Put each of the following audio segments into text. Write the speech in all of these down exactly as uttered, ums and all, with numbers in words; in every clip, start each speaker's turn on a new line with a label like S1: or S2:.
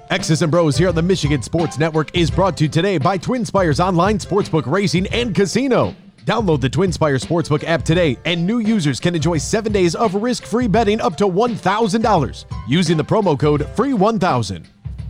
S1: X's and Bros here on the Michigan Sports Network is brought to you today by TwinSpires Online Sportsbook Racing and Casino. Download the TwinSpires Sportsbook app today, and new users can enjoy seven days of risk-free betting up to one thousand dollars using the promo code free one thousand.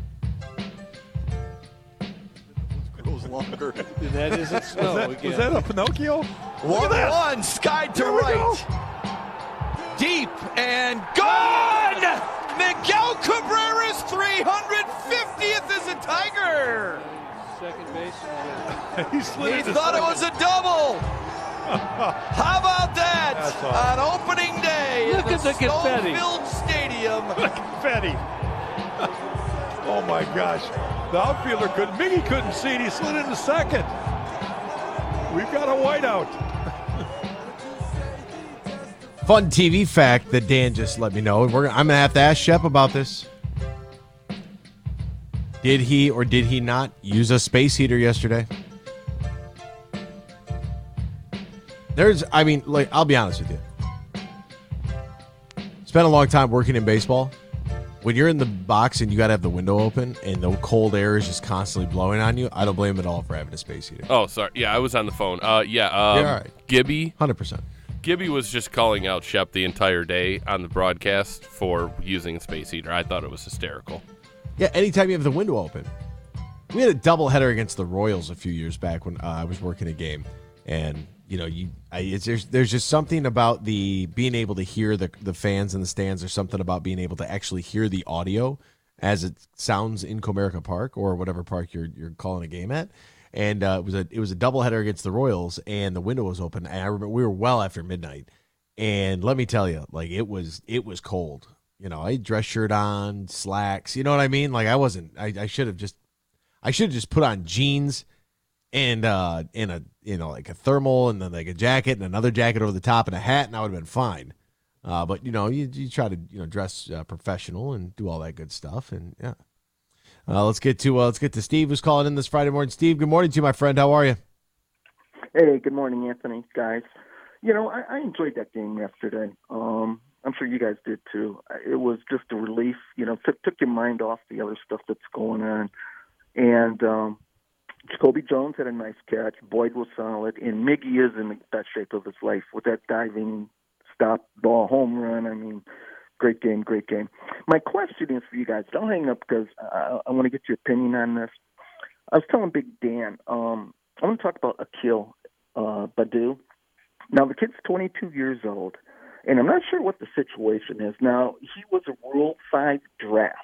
S2: Goes longer.
S3: That isn't snow
S2: was, that,
S3: again.
S2: was that a Pinocchio?
S4: One one, sky to
S2: There we
S4: right. Deep and gone! Miguel Cabrera's three hundred fiftieth as a Tiger.
S3: Second baseman.
S2: he slid
S4: He
S2: into
S4: thought it
S2: second.
S4: was a double. How about that?
S2: That's awesome.
S4: On opening day
S3: Look
S4: at
S3: at
S4: the
S3: the confetti.
S4: Stone-filled Stadium.
S2: Look at Fetty. Oh my gosh. The outfielder couldn't, Miggy couldn't see it. He slid into second. We've got a whiteout.
S1: Fun T V fact that Dan just let me know, and we're I'm going to have to ask Shep about this. Did he or did he not use a space heater yesterday? There's, I mean, like, I'll be honest with you. Spent a long time working in baseball. When you're in the box and you got to have the window open and the cold air is just constantly blowing on you, I don't blame him at all for having a space heater.
S5: Oh, sorry. Yeah, I was on the phone. Uh, yeah, um,
S1: Yeah, all right.
S5: Gibby.
S1: one hundred percent.
S5: Gibby was just calling out Shep the entire day on the broadcast for using a space heater. I thought it was hysterical.
S1: Yeah, anytime you have the window open. We had a doubleheader against the Royals a few years back when uh, I was working a game, and you know, you I, it's, there's there's just something about the being able to hear the the fans in the stands. There's something about being able to actually hear the audio as it sounds in Comerica Park or whatever park you're you're calling a game at. And uh, it was a it was a doubleheader against the Royals, and the window was open. And I remember we were well after midnight, and let me tell you, like it was it was cold. You know, I had dress shirt on, slacks. You know what I mean? Like I wasn't. I, I should have just. I should have just put on jeans and uh and a you know like a thermal and then like a jacket and another jacket over the top and a hat, and I would have been fine. Uh, but you know, you you try to you know dress uh, professional and do all that good stuff, and yeah. Uh, let's get to uh, let's get to Steve, who's calling in this Friday morning. Steve, good morning to you, my friend. How are you?
S6: Hey, good morning, Anthony, guys. You know, I, I enjoyed that game yesterday. Um, I'm sure you guys did too. It was just a relief. You know, took took your mind off the other stuff that's going on. And um, Jacoby Jones had a nice catch. Boyd was solid, and Miggy is in the best shape of his life with that diving stop ball home run. I mean. Great game, great game. My question is for you guys. Don't hang up because I, I want to get your opinion on this. I was telling Big Dan, um, I want to talk about Akil uh, Badu. Now, the kid's twenty-two years old, and I'm not sure what the situation is. Now, he was a Rule five draft,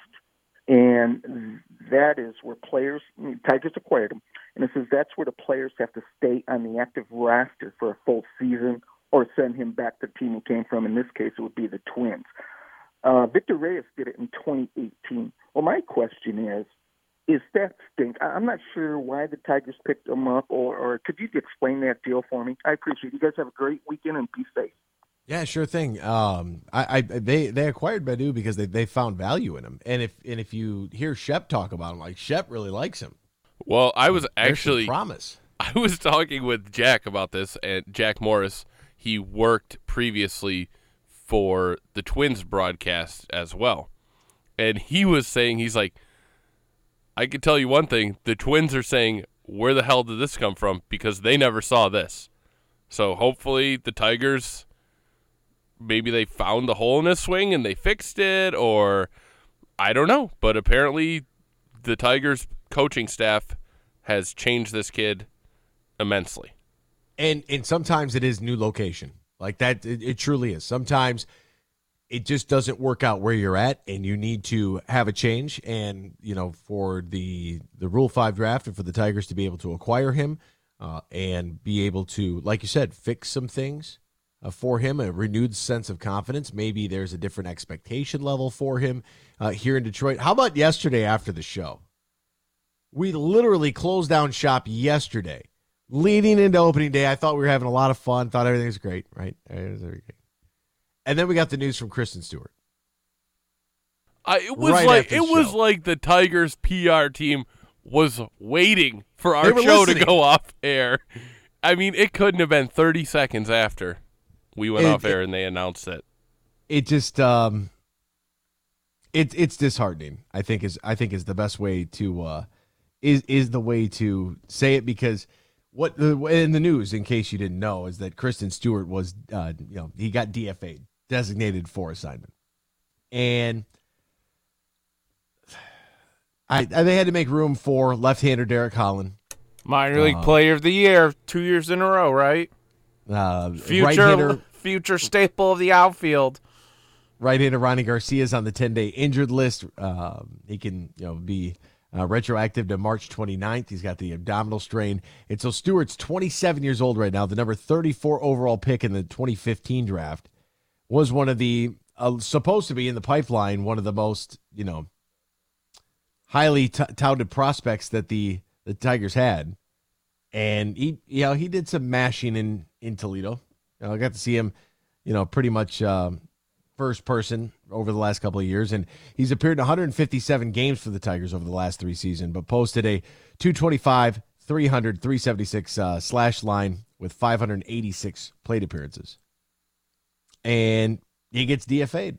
S6: and that is where players, Tigers acquired him, and it says that's where the players have to stay on the active roster for a full season or send him back to the team he came from. In this case, it would be the Twins. Uh, Victor Reyes did it in twenty eighteen. Well, my question is, is that stink? I'm not sure why the Tigers picked him up, or, or could you explain that deal for me? I appreciate it. You guys have a great weekend and be safe.
S1: Yeah, sure thing. Um, I, I they they acquired Badu because they, they found value in him, and if and if you hear Shep talk about him, like Shep really likes him.
S5: Well, I was
S1: There's
S5: actually
S1: some promise.
S5: I was talking with Jack about this, and Jack Morris. He worked previously for the Twins broadcast as well. And he was saying, he's like, I can tell you one thing, the Twins are saying, where the hell did this come from? Because they never saw this. So hopefully the Tigers, maybe they found the hole in his swing and they fixed it, or I don't know. But apparently the Tigers coaching staff has changed this kid immensely.
S1: And and sometimes it is new location. Like that, it, it truly is. Sometimes it just doesn't work out where you're at, and you need to have a change. And, you know, for the the Rule five draft and for the Tigers to be able to acquire him uh, and be able to, like you said, fix some things uh, for him, a renewed sense of confidence. Maybe there's a different expectation level for him uh, here in Detroit. How about yesterday after the show? We literally closed down shop yesterday. Leading into opening day, I thought we were having a lot of fun. Thought everything was great, right? It was very great. And then we got the news from Kristen Stewart.
S5: I, it was
S1: Right
S5: like
S1: after
S5: it
S1: the
S5: was
S1: show.
S5: like the Tigers P R team was waiting for our
S1: They were
S5: show
S1: listening.
S5: to go off air. I mean, it couldn't have been thirty seconds after we went
S1: It-
S5: off air
S1: it-
S5: and they announced it.
S1: It just, um, It's it's disheartening. I think is I think is the best way to uh, is is the way to say it, because what the in the news, in case you didn't know, is that Kristen Stewart was uh, you know he got D F A'd, designated for assignment, and I, I they had to make room for left-hander Derek Holland,
S7: minor league
S1: uh,
S7: player of the year, two years in a row, right?
S1: uh,
S7: Future
S1: right-hander
S7: future staple of the outfield.
S1: right-hander Ronnie Garcia is on the ten-day injured list. Um, he can you know be uh, retroactive to March twenty-ninth. He's got the abdominal strain, and so Stewart's twenty-seven years old right now. The number thirty-four overall pick in the twenty fifteen draft, was one of the uh, supposed to be in the pipeline, one of the most you know. highly t- touted prospects that the, the Tigers had, and he, you know, he did some mashing in, in Toledo. You know, I got to see him, you know, pretty much um, first person over the last couple of years, and he's appeared in one hundred fifty-seven games for the Tigers over the last three seasons, but posted a two twenty-five, three hundred, three seventy-six uh, slash line with five hundred eighty-six plate appearances, and he gets D F A'd.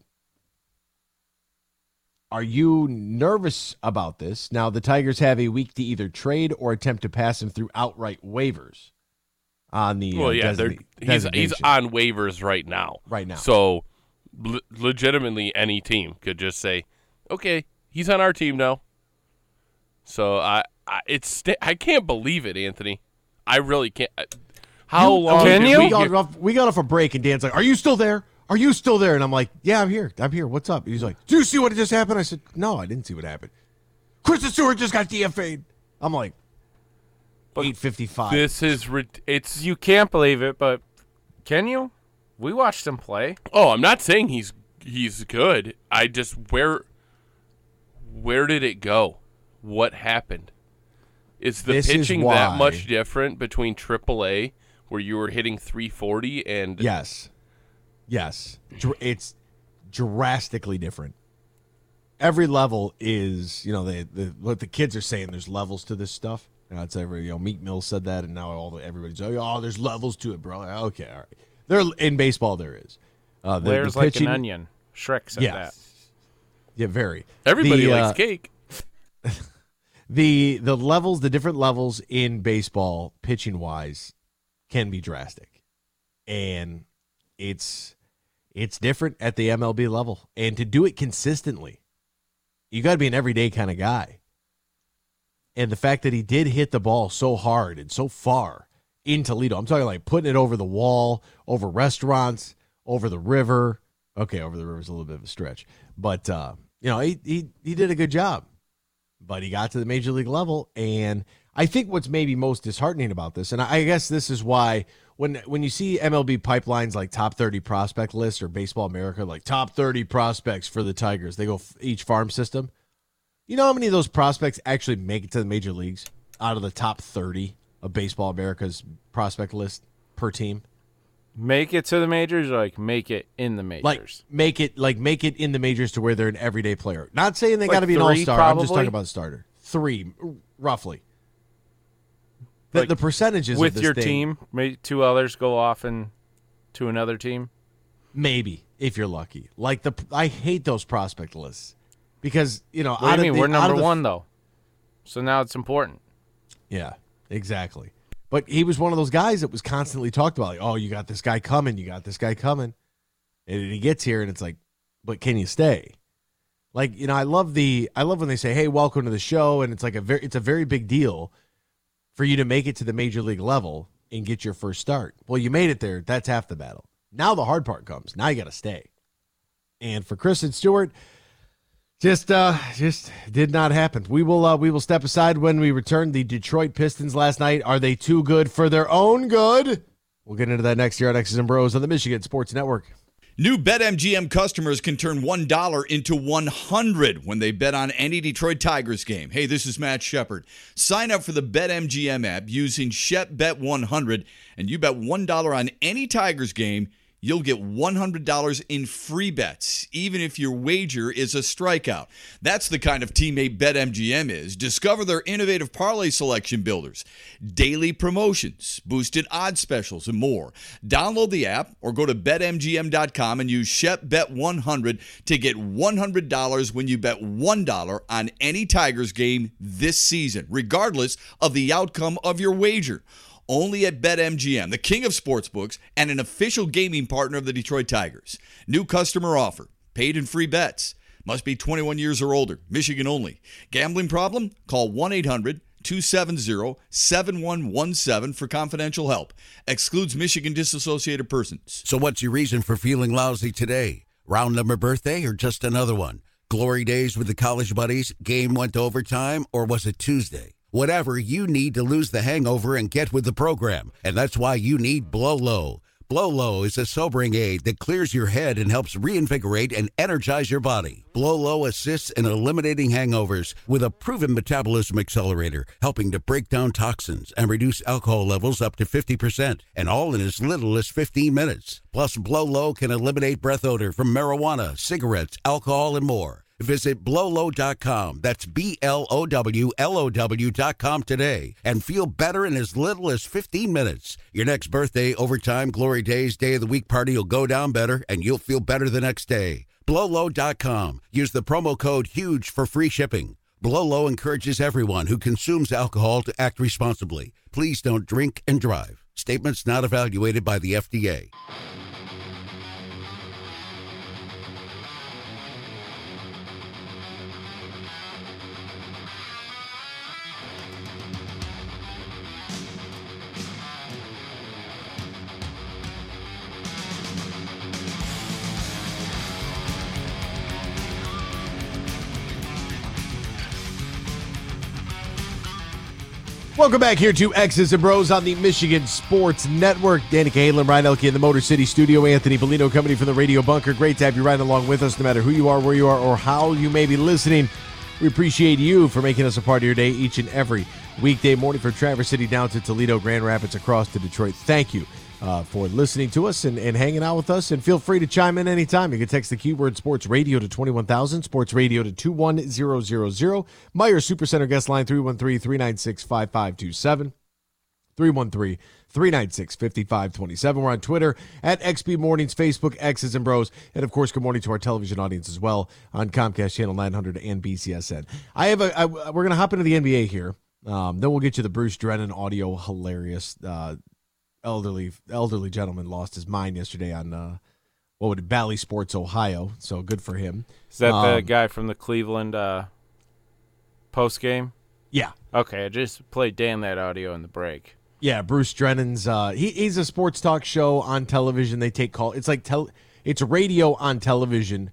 S1: Are you nervous about this? Now, the Tigers have a week to either trade or attempt to pass him through outright waivers on the
S5: Well,
S1: uh,
S5: yeah, they're,
S1: designa-
S5: he's he's
S1: designation.
S5: on waivers right now.
S1: Right now.
S5: So, le- legitimately, any team could just say, "Okay, he's on our team now." So, I, I it's st- I can't believe it, Anthony. I really can't. I- How
S1: You-
S5: long?
S7: Can
S5: did
S7: you?
S5: We
S1: We got,
S5: hear-
S1: off, we got off a break, and Dan's like, "Are you still there? Are you still there?" And I'm like, "Yeah, I'm here. I'm here. What's up?" He's like, "Do you see what just happened?" I said, "No, I didn't see what happened. Kristen Stewart just got D F A'd." I'm like, eight fifty-five.
S5: This is rid- it's.
S7: You can't believe it, but can you? We watched him play.
S5: Oh, I'm not saying he's he's good. I just where where did it go? What happened? Is the
S1: This is
S5: pitching
S1: why-
S5: that much different between triple A, where you were hitting three forty, and
S1: Yes. Yes. Dr- It's drastically different. Every level is, you know, they, the, what the kids are saying, there's levels to this stuff. You know, it's every, you know, Meek Mill said that, and now all the, everybody's like, oh, there's levels to it, bro. Okay, all right. There, in baseball, there is. Uh, the,
S7: There's
S1: the
S7: like
S1: pitching,
S7: an onion. Shrek said
S1: Yeah.
S7: that.
S1: Yeah, very.
S5: everybody
S1: The,
S5: likes
S1: uh,
S5: cake.
S1: the the levels, the different levels in baseball, pitching wise, can be drastic, and it's it's different at the M L B level. And to do it consistently, you got to be an everyday kind of guy. And the fact that he did hit the ball so hard and so far in Toledo, I'm talking like putting it over the wall, over restaurants, over the river. Okay, over the river is a little bit of a stretch, but uh, you know he he he did a good job. But he got to the major league level, and I think what's maybe most disheartening about this, and I guess this is why when when you see M L B pipelines like top thirty prospect list or Baseball America, like top thirty prospects for the Tigers, they go f- each farm system. You know how many of those prospects actually make it to the major leagues out of the top thirty of Baseball America's prospect list per team?
S7: Make it to the majors, or like make it in the majors.
S1: Like make it like make it in the majors to where they're an everyday player. Not saying they
S7: Like
S1: got to be an
S7: three,
S1: all-star. I'm just
S7: probably?
S1: talking about a starter. Three, roughly. The,
S7: Like,
S1: the percentages
S7: with
S1: of this
S7: your
S1: thing,
S7: team, maybe two others go off and to another team.
S1: maybe if you're lucky. Like the I hate those prospect lists because you know.
S7: What do
S1: out
S7: you
S1: of
S7: mean?
S1: the-
S7: We're
S1: out
S7: number
S1: of the-
S7: one though, so now it's important.
S1: Yeah, exactly. But he was one of those guys that was constantly talked about. Like, oh, you got this guy coming. You got this guy coming. And he gets here, and it's like, but can you stay? Like, you know, I love the I love when they say, "Hey, welcome to the show," and it's like a very it's a very big deal for you to make it to the major league level and get your first start. Well, you made it there. That's half the battle. Now the hard part comes. Now you got to stay. And for Kristen Stewart, just uh, just did not happen. We will uh, we will step aside when we return. The Detroit Pistons last night, are they too good for their own good? We'll get into that next year on X's and Bros on the Michigan Sports Network.
S8: New BetMGM customers can turn one dollar into one hundred dollars when they bet on any Detroit Tigers game. Hey, this is Matt Shepard. Sign up for the BetMGM app using Shep Bet one hundred, and you bet one dollar on any Tigers game, you'll get one hundred dollars in free bets, even if your wager is a strikeout. That's the kind of teammate BetMGM is. Discover their innovative parlay selection builders, daily promotions, boosted odds specials, and more. Download the app or go to bet M G M dot com and use Shep Bet one hundred to get one hundred dollars when you bet one dollar on any Tigers game this season, regardless of the outcome of your wager. Only at BetMGM, the king of sportsbooks and an official gaming partner of the Detroit Tigers. New customer offer. Paid and free bets. Must be twenty-one years or older. Michigan only. Gambling problem? Call one eight hundred two seven zero seven one one seven for confidential help. Excludes Michigan disassociated persons.
S9: So what's your reason for feeling lousy today? Round number birthday or just another one? Glory days with the college buddies? Game went to overtime? Or was it Tuesday? Whatever, you need to lose the hangover and get with the program. And that's why you need Blow Low. Blow Low is a sobering aid that clears your head and helps reinvigorate and energize your body. Blow Low assists in eliminating hangovers with a proven metabolism accelerator, helping to break down toxins and reduce alcohol levels up to fifty percent, and all in as little as fifteen minutes. Plus, Blow Low can eliminate breath odor from marijuana, cigarettes, alcohol, and more. Visit blow low dot com. That's B L O W L O W dot com today and feel better in as little as fifteen minutes. Your next birthday, overtime, glory days, day of the week party will go down better and you'll feel better the next day. blow low dot com. Use the promo code HUGE for free shipping. Blow Low encourages everyone who consumes alcohol to act responsibly. Please don't drink and drive. Statements not evaluated by the F D A.
S1: Welcome back here to X's and Bros on the Michigan Sports Network. Danny Cahalan, Ryan Elke in the Motor City Studio. Anthony Bellino coming in from the Radio Bunker. Great to have you riding along with us, no matter who you are, where you are, or how you may be listening. We appreciate you for making us a part of your day each and every weekday morning from Traverse City down to Toledo, Grand Rapids, across to Detroit. Thank you uh, for listening to us and, and hanging out with us. And feel free to chime in anytime. You can text the keyword Sports Radio to twenty-one thousand, Sports Radio to two one zero zero zero. Meyer Supercenter guest line three one three, three nine six, five five two seven. three one three, three nine six, five five two seven. We're on Twitter at X B Mornings, Facebook, X's and Bros. And, of course, good morning to our television audience as well on Comcast Channel nine hundred and B C S N. I have a, I, we're going to hop into the N B A here. Um, then we'll get you the Bruce Drennan audio. Hilarious. Uh, elderly elderly gentleman lost his mind yesterday on, uh, what would it, Bally Sports, Ohio. So good for him.
S7: Is that
S1: um,
S7: the guy from the Cleveland uh, post game?
S1: Yeah.
S7: Okay, I just played Dan that audio in the break.
S1: Yeah, Bruce Drennan's. Uh, he, he's a sports talk show on television. They take call. It's like tel- It's radio on television,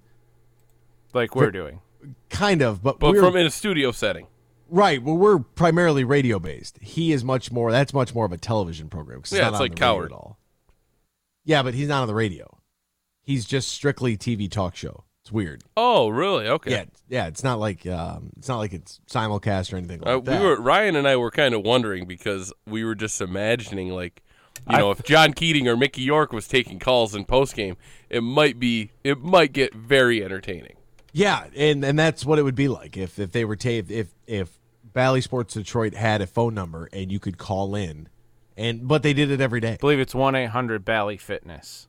S7: like we're
S1: for,
S7: doing,
S1: kind of. But
S5: But
S1: we're,
S5: from in a studio setting.
S1: Right. Well, we're primarily radio based. He is much more. That's much more of a television program. 'Cause
S5: Yeah,
S1: not
S5: it's
S1: on
S5: like
S1: the radio
S5: Coward.
S1: at all. Yeah, but he's not on the radio. He's just strictly T V talk show. It's weird.
S5: Oh, really? Okay.
S1: Yeah, yeah. It's not like um, it's not like it's simulcast or anything like
S5: Uh, we
S1: that.
S5: were Ryan and I were kind of wondering because we were just imagining, like, you
S7: I-
S5: know, if John Keating or Mickey York was taking calls in postgame, it might be, it might get very entertaining.
S1: Yeah, and, and that's what it would be like if if they were taped. If if Bally Sports Detroit had a phone number and you could call in, and but they did it every day.
S7: I believe it's one eight hundred Bally Fitness.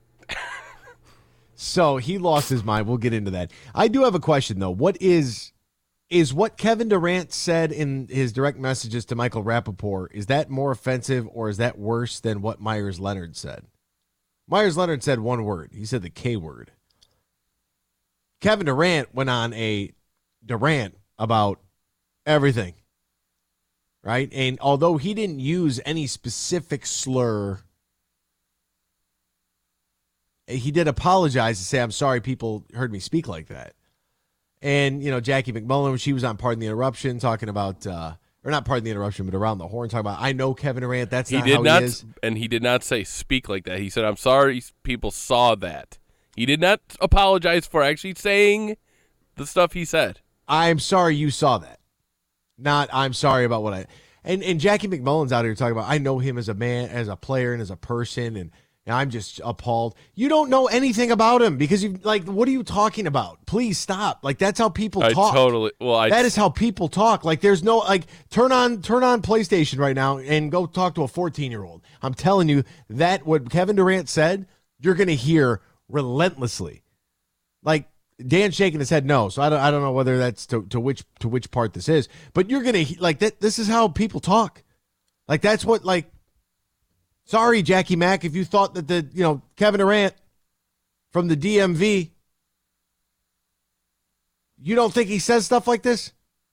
S1: So he lost his mind. We'll get into that. I do have a question though. What is is what Kevin Durant said in his direct messages to Michael Rappaport? Is that more offensive or is that worse than what Myers Leonard said? Myers Leonard said one word. He said the K word. Kevin Durant went on a Durant about everything, right? And although he didn't use any specific slur, he did apologize and say, I'm sorry people heard me speak like that. And, you know, Jackie McMullen, she was on Pardon the Interruption talking about, uh, or not Pardon the Interruption, but Around the Horn talking about, I know Kevin Durant, that's
S5: He
S1: not
S5: did
S1: how
S5: not,
S1: he is.
S5: and he did not say speak like that. He said, I'm sorry people saw that. He did not apologize for actually saying the stuff he said.
S1: I'm sorry you saw that. Not, I'm sorry about what I, and, and Jackie McMullen's out here talking about, I know him as a man, as a player, and as a person, and And I'm just appalled. You don't know anything about him because you like. What are you talking about? Please stop. Like that's how people
S5: I
S1: talk.
S5: totally. Well, I
S1: that is how people talk. Like there's no like turn on turn on PlayStation right now and go talk to a fourteen year old. I'm telling you that what Kevin Durant said, you're gonna hear relentlessly. Like Dan's shaking his head no, so I don't I don't know whether that's to, to which to which part this is, but you're gonna like that. This is how people talk. Like that's what like. Sorry, Jackie Mack, if you thought that the, you know, Kevin Durant from the D M V, you don't think he says stuff like this?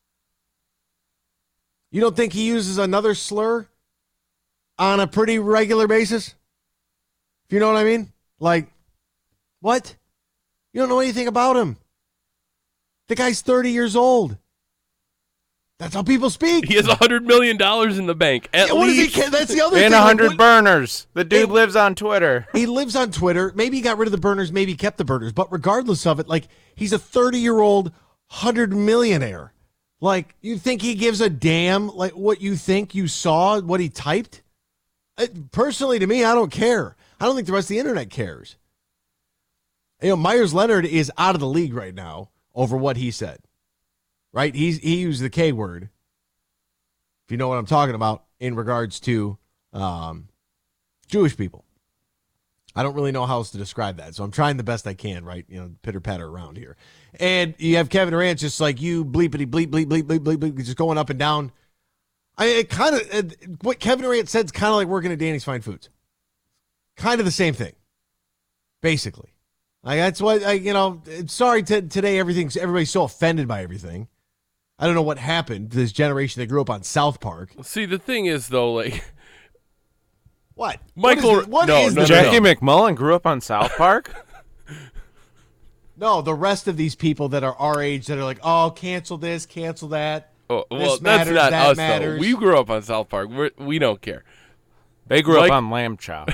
S1: You don't think he uses another slur on a pretty regular basis? If you know what I mean? Like, what? You don't know anything about him. The guy's thirty years old. That's how people speak.
S5: He has one hundred million dollars in the bank. At
S1: Yeah, what does he
S5: least.
S1: ca- That's the other
S7: And
S1: thing.
S7: a
S1: Like,
S7: hundred
S1: what-
S7: burners. The dude
S1: Hey.
S7: lives on Twitter.
S1: He lives on Twitter. Maybe he got rid of the burners. Maybe he kept the burners. But regardless of it, like he's a thirty-year-old hundred millionaire. Like you think he gives a damn? Like what you think you saw? What he typed? Uh, personally, to me, I don't care. I don't think the rest of the internet cares. You know, Myers Leonard is out of the league right now over what he said. Right? He's he used the K word. If you know what I'm talking about in regards to um, Jewish people. I don't really know how else to describe that, so I'm trying the best I can, right? You know, pitter-patter around here. And you have Kevin Durant just like you, bleepity, bleep, bleep, bleep, bleep, bleep, bleep, just going up and down. I it kind of, what Kevin Durant said is kind of like working at Danny's Fine Foods. Kind of the same thing, basically. Like that's what, I, you know, sorry to, today everything's, everybody's so offended by everything. I don't know what happened to this generation that grew up on South Park.
S5: See, the thing is, though, like...
S1: What?
S5: Michael...
S1: What is, the, what
S5: no,
S1: is
S5: no,
S1: the
S7: Jackie
S5: no.
S7: McMullen grew up on South Park?
S1: No, the rest of these people that are our age that are like, oh, cancel this, cancel that.
S5: Oh, well,
S1: This
S5: that's
S1: matters,
S5: not
S1: that
S5: us,
S1: matters.
S5: though. We grew up on South Park. We're, we don't care.
S7: They grew
S5: Mike-
S7: up on Lamb Chop.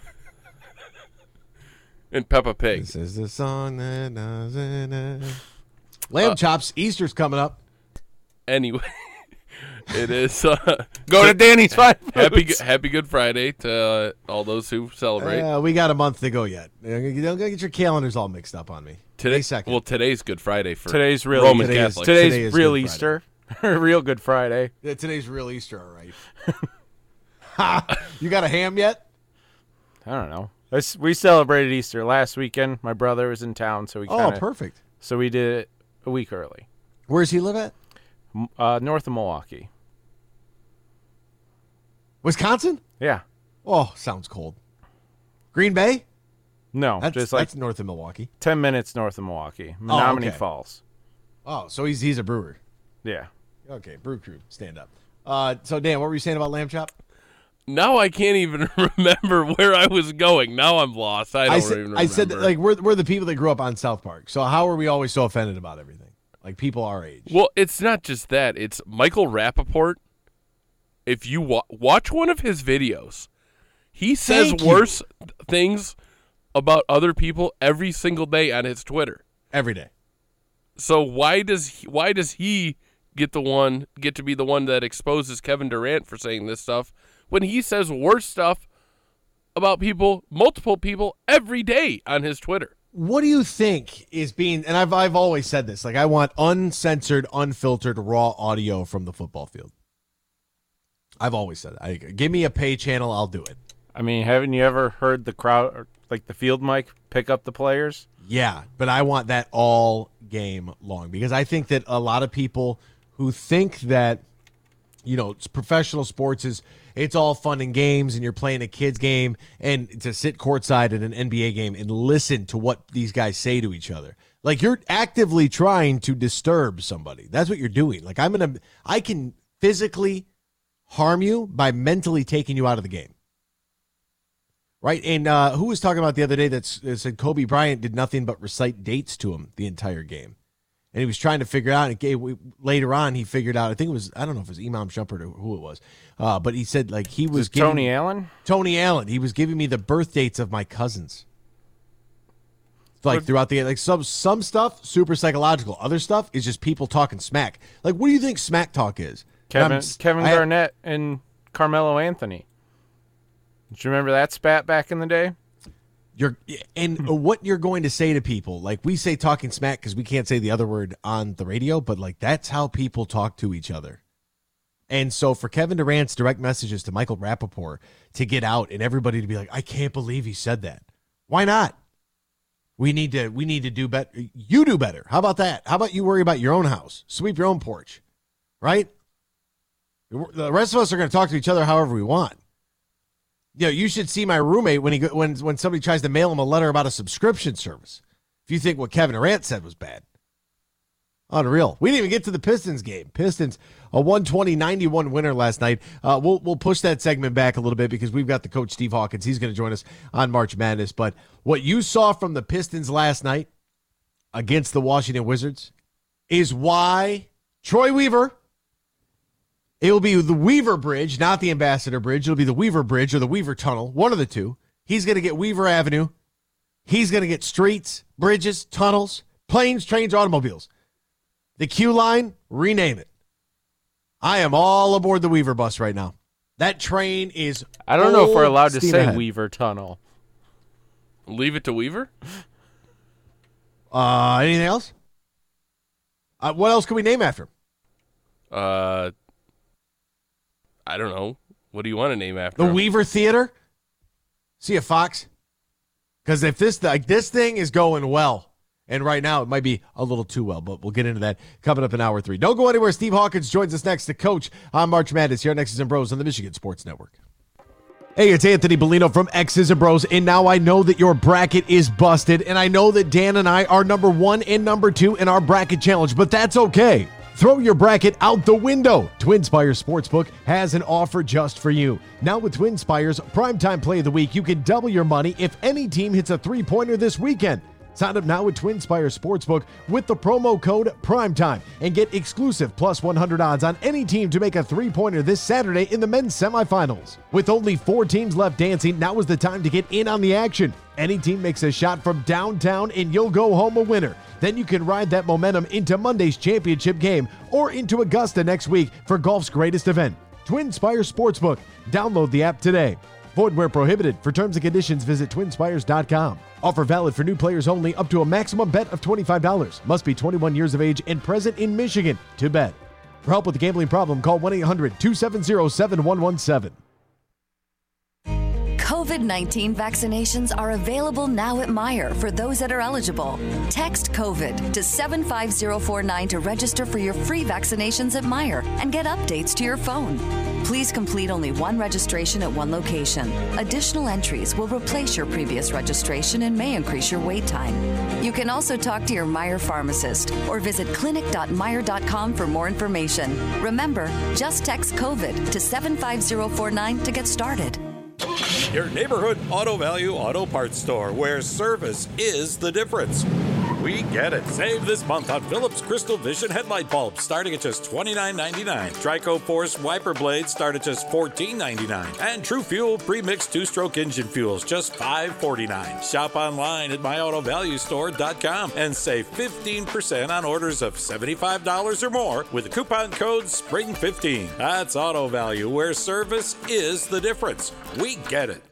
S5: And Peppa Pig.
S1: This is the song that doesn't end. Lamb chops, Easter's coming up.
S5: Anyway, it is... Uh,
S7: Go to Danny's Fine Foods.
S5: happy, happy Good Friday to uh, all those who celebrate.
S1: Uh, we got a month to go yet. You don't get your calendars all mixed up on me.
S5: Today,
S1: May second.
S5: well, today's Good Friday for
S7: Today's real
S5: Roman
S1: Today is-
S5: Catholics.
S1: today
S7: Today's
S1: is
S7: real
S1: Good
S7: Easter. Real Good Friday.
S1: Yeah, today's real Easter, all right. Ha! You got a ham yet?
S7: I don't know. This- We celebrated Easter last weekend. My brother was in town, so we
S1: Oh,
S7: kinda,
S1: perfect.
S7: so we did it a week early.
S1: Where does he live at?
S7: M- Uh, north of Milwaukee.
S1: Wisconsin?
S7: Yeah.
S1: Oh, sounds cold. Green Bay?
S7: No,
S1: That's,
S7: just like
S1: that's north of Milwaukee.
S7: ten minutes north of Milwaukee. Menominee
S1: okay.
S7: Falls.
S1: Oh, so he's he's a brewer.
S7: Yeah.
S1: Okay, brew crew, stand up. Uh, so Dan, what were you saying about lamb chop?
S5: Now I can't even remember where I was going. Now I'm lost. I don't
S1: I
S5: even
S1: said,
S5: remember.
S1: I said that, like we're we're the people that grew up on South Park. So how are we always so offended about everything? Like people our age.
S5: Well, it's not just that. It's Michael Rappaport. If you wa- watch one of his videos, he says
S1: Thank you.
S5: worse things about other people every single day on his Twitter.
S1: Every day.
S5: So why does he, why does he get the one get to be the one that exposes Kevin Durant for saying this stuff when he says worse stuff about people, multiple people every day on his Twitter?
S1: What do you think is being, and I've I've always said this, like I want uncensored, unfiltered, raw audio from the football field. I've always said that. I, give me a pay channel, I'll do it.
S7: I mean, haven't you ever heard the crowd, or like the field mic, pick up the players?
S1: Yeah, but I want that all game long because I think that a lot of people who think that, you know, it's professional sports is it's all fun and games and you're playing a kid's game and to sit courtside at an N B A game and listen to what these guys say to each other. Like you're actively trying to disturb somebody. That's what you're doing. Like I'm going to, I can physically harm you by mentally taking you out of the game. Right? And uh, who was talking about the other day that said Kobe Bryant did nothing but recite dates to him the entire game. And he was trying to figure out, and gave, later on he figured out, I think it was, I don't know if it was Imam Shumpert or who it was, uh, but he said like he was giving,
S7: Tony Allen?
S1: Tony Allen. He was giving me the birth dates of my cousins. Like
S7: But-
S1: throughout the, like some, some stuff, super psychological. Other stuff is just people talking smack. Like what do you think smack talk is?
S7: Kevin
S1: I'm-
S7: Kevin
S1: I-
S7: Garnett and Carmelo Anthony. Do you remember that spat back in the day?
S1: You're and what you're going to say to people, like we say talking smack because we can't say the other word on the radio, but like that's how people talk to each other. And so for Kevin Durant's direct messages to Michael Rappaport to get out and everybody to be like, I can't believe he said that. Why not? We need to we need to do better. You do better. How about that? How about you worry about your own house? Sweep your own porch, right? The rest of us are going to talk to each other however we want. You know, you should see my roommate when he when when somebody tries to mail him a letter about a subscription service. If you think what Kevin Durant said was bad. Unreal. We didn't even get to the Pistons game. Pistons, a one twenty ninety-one winner last night. Uh, we'll we'll push that segment back a little bit because we've got the coach, Steve Hawkins. He's going to join us on March Madness. But what you saw from the Pistons last night against the Washington Wizards is why Troy Weaver, it will be the Weaver Bridge, not the Ambassador Bridge. It'll be the Weaver Bridge or the Weaver Tunnel, one of the two. He's going to get Weaver Avenue. He's going to get streets, bridges, tunnels, planes, trains, automobiles. The Q line, rename it. I am all aboard the Weaver bus right now. That train is
S7: I don't know if we're allowed to say
S1: ahead.
S7: Weaver Tunnel.
S5: Leave it to Weaver?
S1: Uh, anything else? Uh, what else can we name after him?
S5: Uh, I don't know. What do you want to name after
S1: The
S5: him?
S1: Weaver Theater? See a Fox? Because if this like this thing is going well, and right now it might be a little too well, but we'll get into that coming up in hour three. Don't go anywhere. Steve Hawkins joins us next, the coach on March Madness here on X's and Bros on the Michigan Sports Network. Hey, it's Anthony Bellino from X's and Bros, and now I know that your bracket is busted, and I know that Dan and I are number one and number two in our bracket challenge, but that's okay. Throw your bracket out the window. TwinSpires Sportsbook has an offer just for you. Now with TwinSpires Primetime Play of the Week, you can double your money if any team hits a three-pointer this weekend. Sign up now with TwinSpires Sportsbook with the promo code PRIMETIME and get exclusive plus one hundred odds on any team to make a three-pointer this Saturday in the men's semifinals. With only four teams left dancing, now is the time to get in on the action. Any team makes a shot from downtown and you'll go home a winner. Then you can ride that momentum into Monday's championship game or into Augusta next week for golf's greatest event. TwinSpires Sportsbook. Download the app today. Void where prohibited. For terms and conditions, visit twin spires dot com. Offer valid for new players only up to a maximum bet of twenty-five dollars. Must be twenty-one years of age and present in Michigan to bet. For help with a gambling problem, call one eight hundred two seven zero seven one one seven.
S10: COVID nineteen vaccinations are available now at Meijer for those that are eligible. Text COVID to seven five zero four nine to register for your free vaccinations at Meijer and get updates to your phone. Please complete only one registration at one location. Additional entries will replace your previous registration and may increase your wait time. You can also talk to your Meijer pharmacist or visit clinic dot meijer dot com for more information. Remember, just text COVID to seven five zero four nine to get started.
S11: Your neighborhood Auto Value Auto Parts store, where service is the difference. We get it. Save this month on Philips Crystal Vision headlight bulbs, starting at just twenty-nine ninety-nine. Trico Force wiper blades start at just fourteen ninety-nine. And True Fuel premixed two-stroke engine fuels, just five forty-nine. Shop online at my auto value store dot com and save fifteen percent on orders of seventy-five dollars or more with the coupon code spring fifteen. That's Auto Value, where service is the difference. We get it.